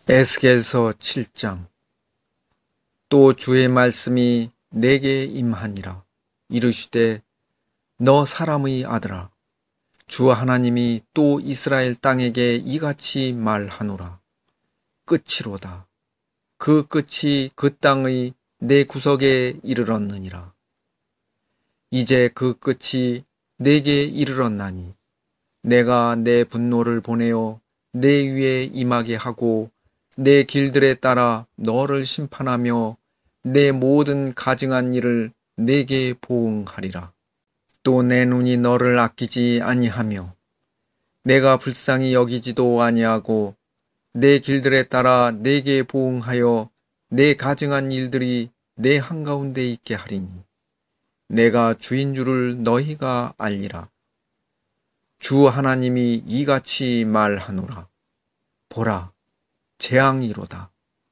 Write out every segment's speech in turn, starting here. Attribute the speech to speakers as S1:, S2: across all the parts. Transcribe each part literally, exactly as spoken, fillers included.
S1: 에스겔서 칠 장. 또 주의 말씀이 내게 임하니라. 이르시되 너 사람의 아들아, 주 하나님이 또 이스라엘 땅에게 이같이 말하노라. 끝이로다. 그 끝이 그 땅의 내 구석에 이르렀느니라. 이제 그 끝이 내게 이르렀나니 내가 내 분노를 보내어 내 위에 임하게 하고 내 길들에 따라 너를 심판하며 내 모든 가증한 일을 내게 보응하리라. 또 내 눈이 너를 아끼지 아니하며 내가 불쌍히 여기지도 아니하고 내 길들에 따라 내게 보응하여 내 가증한 일들이 내 한가운데 있게 하리니 내가 주인 줄을 너희가 알리라. 주 하나님이 이같이 말하노라. 보라, 재앙이로다.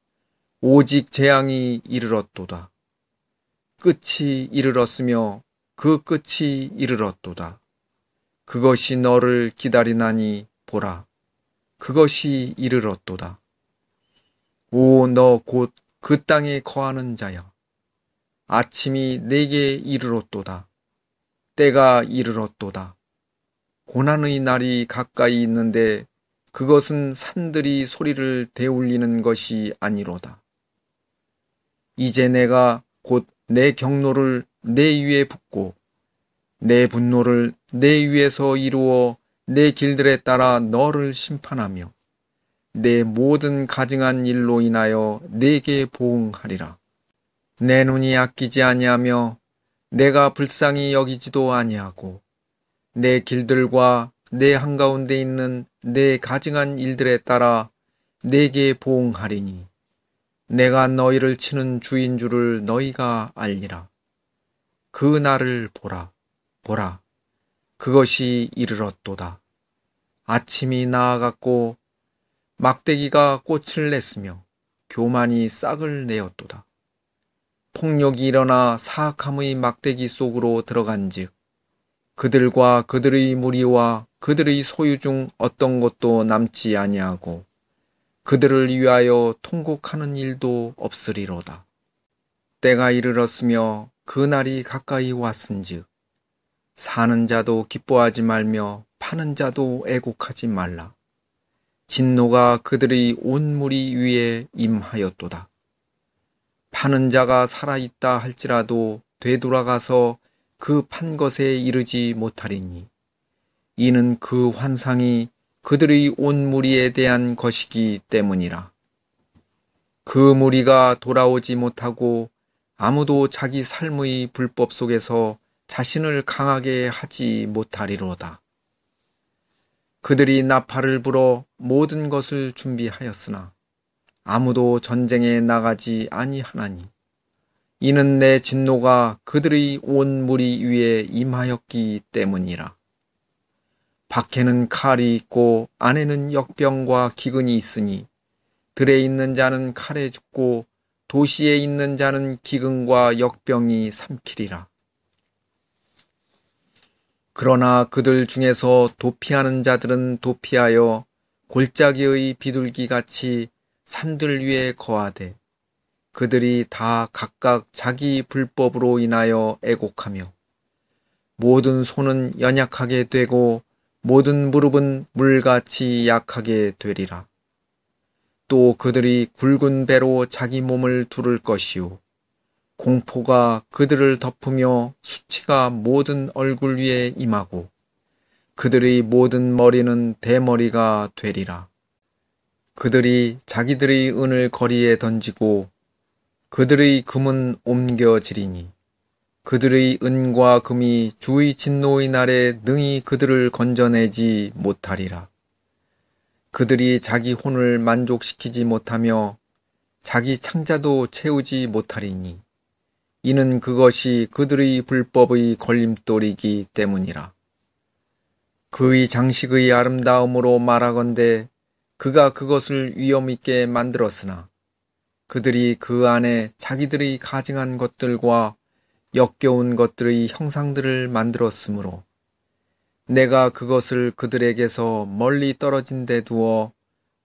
S1: 오직 재앙이 이르렀도다. 끝이 이르렀으며 그 끝이 이르렀도다. 그것이 너를 기다리나니 보라, 그것이 이르렀도다. 오, 너 곧 그 땅에 거하는 자야. 아침이 내게 이르렀도다. 때가 이르렀도다. 고난의 날이 가까이 있는데 그것은 산들이 소리를 대울리는 것이 아니로다. 이제 내가 곧 내 경노를 내 위에 붓고 내 분노를 내 위에서 이루어 내 길들에 따라 너를 심판하며 내 모든 가증한 일로 인하여 내게 보응하리라. 내 눈이 아끼지 아니하며 내가 불쌍히 여기지도 아니하고 내 길들과 내 한가운데 있는 내 가증한 일들에 따라 내게 보응하리니 내가 너희를 치는 주인 줄을 너희가 알리라. 그 날을 보라, 보라, 그것이 이르렀도다. 아침이 나아갔고 막대기가 꽃을 냈으며 교만이 싹을 내었도다. 폭력이 일어나 사악함의 막대기 속으로 들어간즉 그들과 그들의 무리와 그들의 소유 중 어떤 것도 남지 아니하고 그들을 위하여 통곡하는 일도 없으리로다. 때가 이르렀으며 그 날이 가까이 왔은즉 사는 자도 기뻐하지 말며 파는 자도 애곡하지 말라. 진노가 그들의 온 무리 위에 임하였도다. 파는 자가 살아있다 할지라도 되돌아가서 그 판 것에 이르지 못하리니 이는 그 환상이 그들의 온 무리에 대한 것이기 때문이라. 그 무리가 돌아오지 못하고 아무도 자기 삶의 불법 속에서 자신을 강하게 하지 못하리로다. 그들이 나팔을 불어 모든 것을 준비하였으나 아무도 전쟁에 나가지 아니하나니 이는 내 진노가 그들의 온 무리 위에 임하였기 때문이라. 밖에는 칼이 있고 안에는 역병과 기근이 있으니 들에 있는 자는 칼에 죽고 도시에 있는 자는 기근과 역병이 삼키리라. 그러나 그들 중에서 도피하는 자들은 도피하여 골짜기의 비둘기같이 산들 위에 거하되 그들이 다 각각 자기 불법으로 인하여 애곡하며 모든 손은 연약하게 되고 모든 무릎은 물같이 약하게 되리라. 또 그들이 굵은 배로 자기 몸을 두를 것이요 공포가 그들을 덮으며 수치가 모든 얼굴 위에 임하고 그들의 모든 머리는 대머리가 되리라. 그들이 자기들의 은을 거리에 던지고 그들의 금은 옮겨지리니 그들의 은과 금이 주의 진노의 날에 능히 그들을 건져내지 못하리라. 그들이 자기 혼을 만족시키지 못하며 자기 창자도 채우지 못하리니 이는 그것이 그들의 불법의 걸림돌이기 때문이라. 그의 장식의 아름다움으로 말하건대 그가 그것을 위엄있게 만들었으나 그들이 그 안에 자기들의 가증한 것들과 역겨운 것들의 형상들을 만들었으므로 내가 그것을 그들에게서 멀리 떨어진 데 두어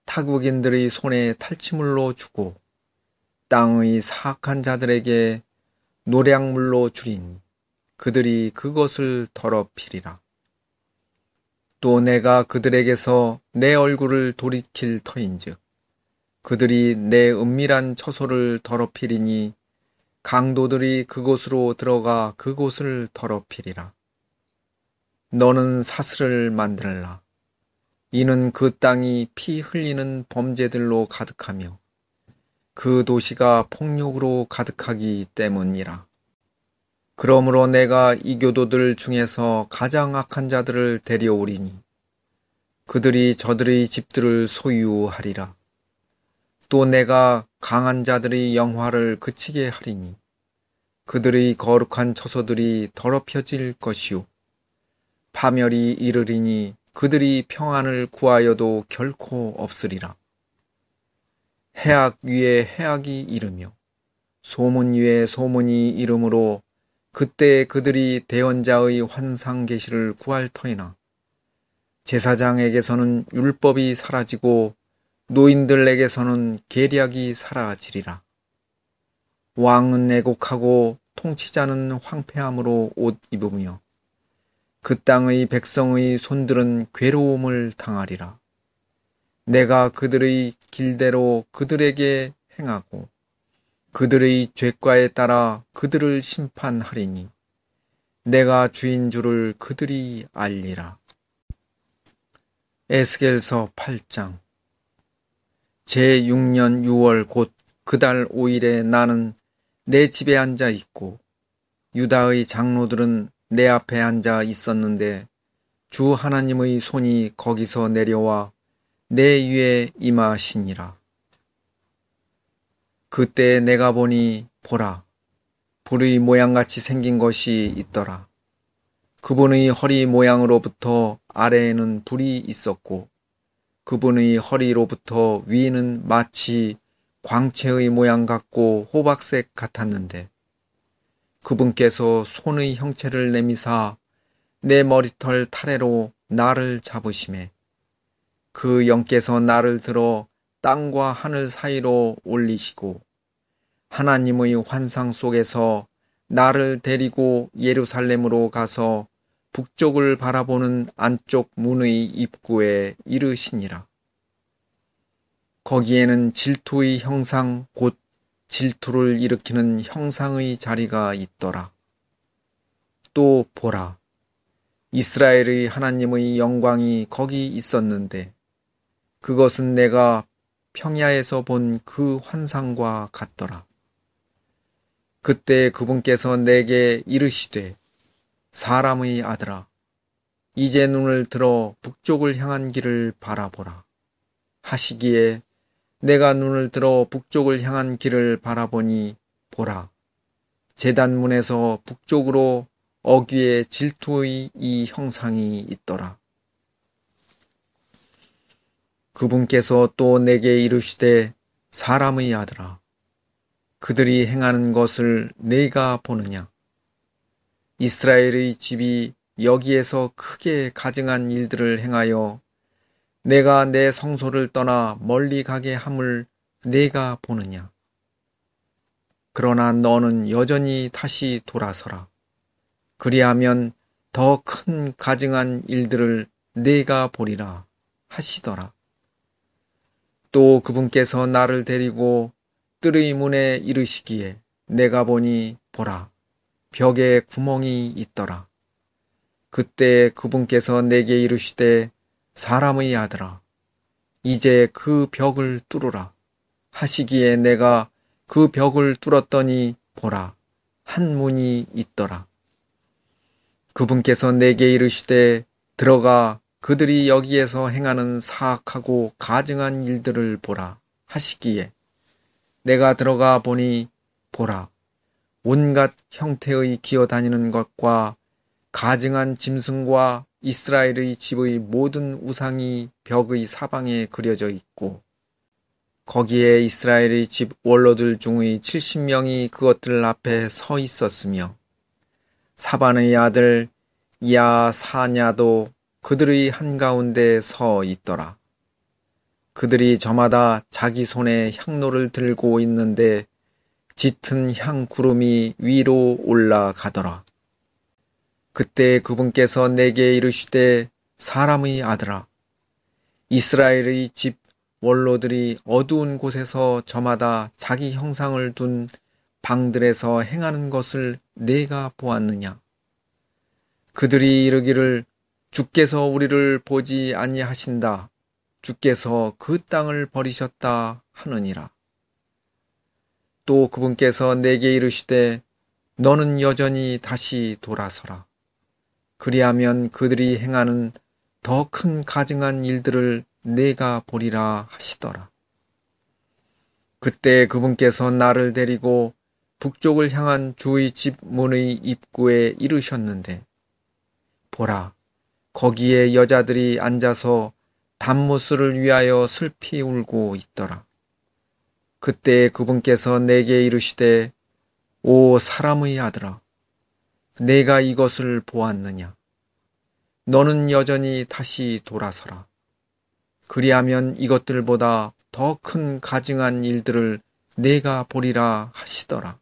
S1: 타국인들의 손에 탈취물로 주고 땅의 사악한 자들에게 노략물로 주리니 그들이 그것을 더럽히리라. 또 내가 그들에게서 내 얼굴을 돌이킬 터인즉 그들이 내 은밀한 처소를 더럽히리니 강도들이 그곳으로 들어가 그곳을 더럽히리라. 너는 사슬을 만들라. 이는 그 땅이 피 흘리는 범죄들로 가득하며 그 도시가 폭력으로 가득하기 때문이라. 그러므로 내가 이 교도들 중에서 가장 악한 자들을 데려오리니 그들이 저들의 집들을 소유하리라. 또 내가 강한 자들의 영화를 그치게 하리니 그들의 거룩한 처소들이 더럽혀질 것이요 파멸이 이르리니 그들이 평안을 구하여도 결코 없으리라. 해악 위에 해악이 이르며 소문 위에 소문이 이르므로 그때 그들이 대언자의 환상 계시를 구할 터이나 제사장에게서는 율법이 사라지고 노인들에게서는 계략이 사라지리라. 왕은 애곡하고 통치자는 황폐함으로 옷 입으며 그 땅의 백성의 손들은 괴로움을 당하리라. 내가 그들의 길대로 그들에게 행하고 그들의 죄과에 따라 그들을 심판하리니 내가 주인 줄을 그들이 알리라. 에스겔서 팔 장. 제육 년 유월 곧 그달 오 일에 나는 내 집에 앉아 있고 유다의 장로들은 내 앞에 앉아 있었는데 주 하나님의 손이 거기서 내려와 내 위에 임하시니라. 그때 내가 보니 보라, 불의 모양같이 생긴 것이 있더라. 그분의 허리 모양으로부터 아래에는 불이 있었고 그분의 허리로부터 위는 마치 광채의 모양 같고 호박색 같았는데 그분께서 손의 형체를 내미사 내 머리털 타래로 나를 잡으시매 그 영께서 나를 들어 땅과 하늘 사이로 올리시고 하나님의 환상 속에서 나를 데리고 예루살렘으로 가서 북쪽을 바라보는 안쪽 문의 입구에 이르시니라. 거기에는 질투의 형상 곧 질투를 일으키는 형상의 자리가 있더라. 또 보라, 이스라엘의 하나님의 영광이 거기 있었는데 그것은 내가 평야에서 본 그 환상과 같더라. 그때 그분께서 내게 이르시되 사람의 아들아, 이제 눈을 들어 북쪽을 향한 길을 바라보라 하시기에 내가 눈을 들어 북쪽을 향한 길을 바라보니 보라, 제단문에서 북쪽으로 어귀에 질투의 이 형상이 있더라. 그분께서 또 내게 이르시되 사람의 아들아, 그들이 행하는 것을 네가 보느냐? 이스라엘의 집이 여기에서 크게 가증한 일들을 행하여 내가 내 성소를 떠나 멀리 가게 함을 네가 보느냐? 그러나 너는 여전히 다시 돌아서라. 그리하면 더 큰 가증한 일들을 네가 보리라 하시더라. 또 그분께서 나를 데리고 뜰의 문에 이르시기에 내가 보니 보라, 벽에 구멍이 있더라. 그때 그분께서 내게 이르시되 사람의 아들아, 이제 그 벽을 뚫으라 하시기에 내가 그 벽을 뚫었더니 보라, 한 문이 있더라. 그분께서 내게 이르시되 들어가 그들이 여기에서 행하는 사악하고 가증한 일들을 보라 하시기에 내가 들어가 보니 보라, 온갖 형태의 기어다니는 것과 가증한 짐승과 이스라엘의 집의 모든 우상이 벽의 사방에 그려져 있고 거기에 이스라엘의 집 원로들 중의 칠십 명이 그것들 앞에 서 있었으며 사반의 아들 야사냐도 그들의 한가운데 서 있더라. 그들이 저마다 자기 손에 향로를 들고 있는데 짙은 향 구름이 위로 올라가더라. 그때 그분께서 내게 이르시되 사람의 아들아, 이스라엘의 집 원로들이 어두운 곳에서 저마다 자기 형상을 둔 방들에서 행하는 것을 내가 보았느냐? 그들이 이르기를 주께서 우리를 보지 아니하신다. 주께서 그 땅을 버리셨다 하느니라. 또 그분께서 내게 이르시되 너는 여전히 다시 돌아서라. 그리하면 그들이 행하는 더 큰 가증한 일들을 내가 보리라 하시더라. 그때 그분께서 나를 데리고 북쪽을 향한 주의 집 문의 입구에 이르셨는데 보라, 거기에 여자들이 앉아서 단무스를 위하여 슬피 울고 있더라. 그때 그분께서 내게 이르시되 오 사람의 아들아, 내가 이것을 보았느냐? 너는 여전히 다시 돌아서라. 그리하면 이것들보다 더 큰 가증한 일들을 내가 보리라 하시더라.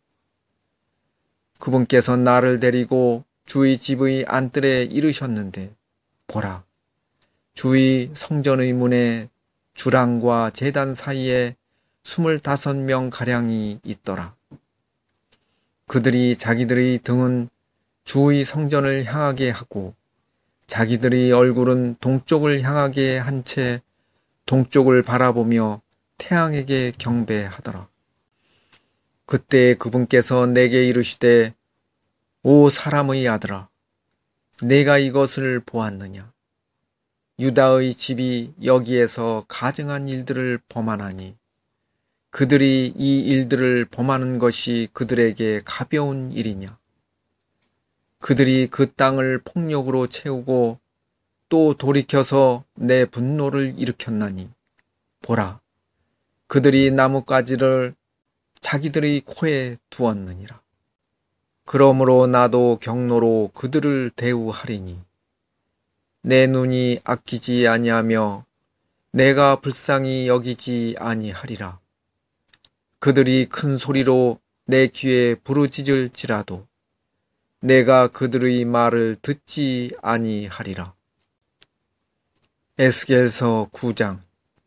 S1: 그분께서 나를 데리고 주의 집의 안뜰에 이르셨는데 보라, 주의 성전의 문에 주랑과 제단 사이에 스물다섯 명 가량이 있더라. 그들이 자기들의 등은 주의 성전을 향하게 하고 자기들의 얼굴은 동쪽을 향하게 한 채 동쪽을 바라보며 태양에게 경배하더라. 그때 그분께서 내게 이르시되 오 사람의 아들아, 내가 이것을 보았느냐? 유다의 집이 여기에서 가증한 일들을 범하나니 그들이 이 일들을 범하는 것이 그들에게 가벼운 일이냐? 그들이 그 땅을 폭력으로 채우고 또 돌이켜서 내 분노를 일으켰나니 보라, 그들이 나뭇가지를 자기들의 코에 두었느니라. 그러므로 나도 경로로 그들을 대우하리니 내 눈이 아끼지 아니하며 내가 불쌍히 여기지 아니하리라. 그들이 큰 소리로 내 귀에 부르짖을지라도 내가 그들의 말을 듣지 아니하리라. 에스겔서 구 장.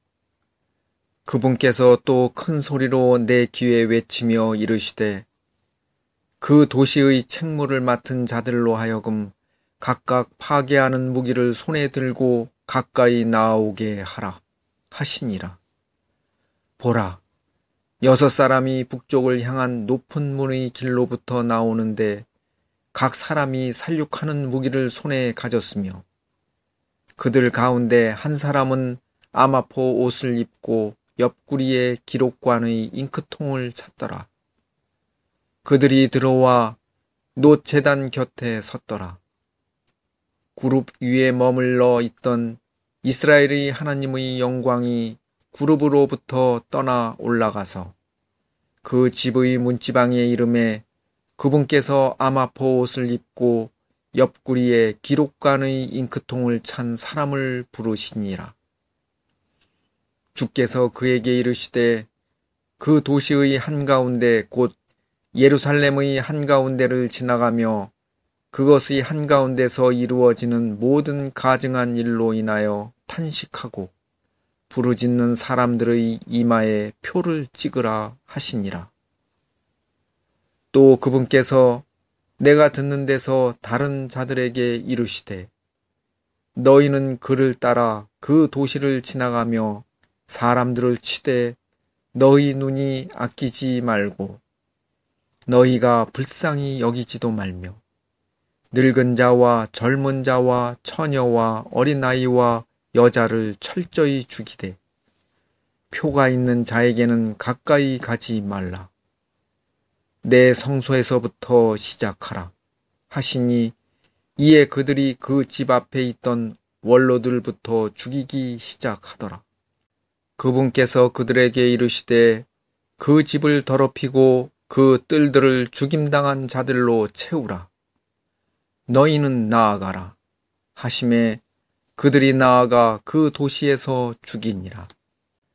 S1: 그분께서 또 큰 소리로 내 귀에 외치며 이르시되 그 도시의 책무를 맡은 자들로 하여금 각각 파괴하는 무기를 손에 들고 가까이 나아오게 하라 하시니라. 보라, 여섯 사람이 북쪽을 향한 높은 문의 길로부터 나오는데 각 사람이 살육하는 무기를 손에 가졌으며 그들 가운데 한 사람은 아마포 옷을 입고 옆구리에 기록관의 잉크통을 찼더라. 그들이 들어와 놋 제단 곁에 섰더라. 구룹 위에 머물러 있던 이스라엘의 하나님의 영광이 구룹으로부터 떠나 올라가서 그 집의 문지방에 이름에 그분께서 아마포 옷을 입고 옆구리에 기록관의 잉크통을 찬 사람을 부르시니라. 주께서 그에게 이르시되 그 도시의 한가운데 곧 예루살렘의 한가운데를 지나가며 그것의 한가운데서 이루어지는 모든 가증한 일로 인하여 탄식하고 부르짖는 사람들의 이마에 표를 찍으라 하시니라. 또 그분께서 내가 듣는 데서 다른 자들에게 이르시되 너희는 그를 따라 그 도시를 지나가며 사람들을 치되 너희 눈이 아끼지 말고 너희가 불쌍히 여기지도 말며 늙은 자와 젊은 자와 처녀와 어린아이와 여자를 철저히 죽이되 표가 있는 자에게는 가까이 가지 말라. 내 성소에서부터 시작하라 하시니 이에 그들이 그 집 앞에 있던 원로들부터 죽이기 시작하더라. 그분께서 그들에게 이르시되 그 집을 더럽히고 그 뜰들을 죽임당한 자들로 채우라. 너희는 나아가라 하심에 그들이 나아가 그 도시에서 죽이니라.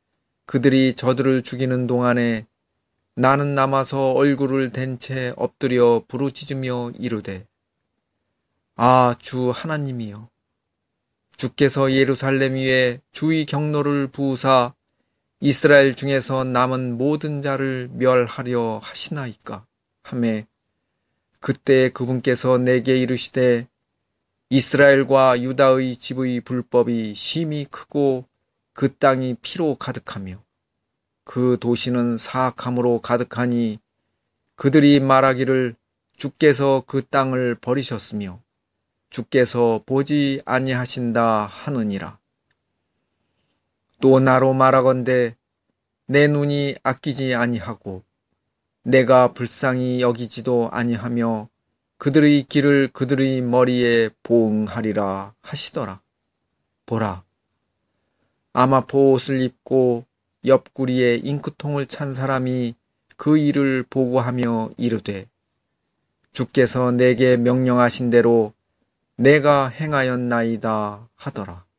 S1: 그들이 저들을 죽이는 동안에 나는 남아서 얼굴을 댄 채 엎드려 부르짖으며 이르되 아, 주 하나님이여, 주께서 예루살렘 위에 주의 경로를 부으사 이스라엘 중에서 남은 모든 자를 멸하려 하시나이까 하매 그때 그분께서 내게 이르시되 이스라엘과 유다의 집의 불법이 심히 크고 그 땅이 피로 가득하며 그 도시는 사악함으로 가득하니 그들이 말하기를 주께서 그 땅을 버리셨으며 주께서 보지 아니하신다 하느니라. 또 나로 말하건대 내 눈이 아끼지 아니하고 내가 불쌍히 여기지도 아니하며 그들의 길을 그들의 머리에 보응하리라 하시더라. 보라, 아마포 옷을 입고 옆구리에 잉크통을 찬 사람이 그 일을 보고하며 이르되 주께서 내게 명령하신 대로 내가 행하였나이다 하더라.